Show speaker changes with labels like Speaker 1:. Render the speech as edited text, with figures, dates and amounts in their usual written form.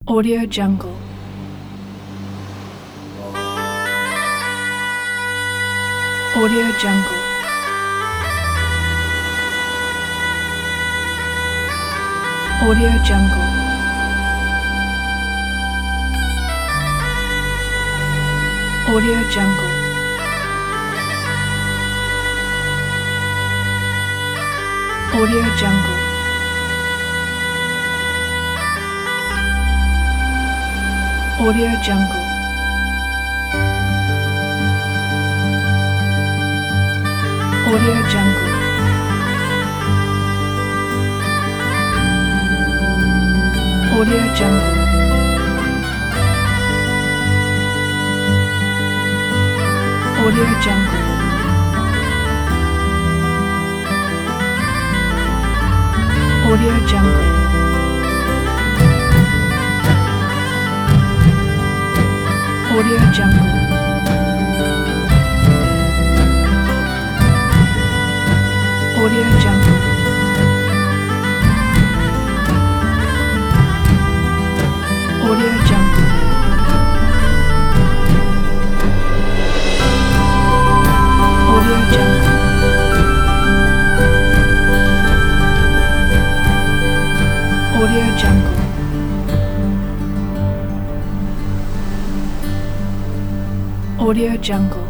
Speaker 1: Audio Jungle. Audio Jungle. Audio Jungle. Audio Jungle. Audio Jungle. Audio Jungle. Audio Jungle. Audio Jungle. Audio Jungle. Audio Jungle. Audio Jungle. Audio Jungle. Audio Jungle. Audio Jungle. Audio Jungle. Audio Jungle.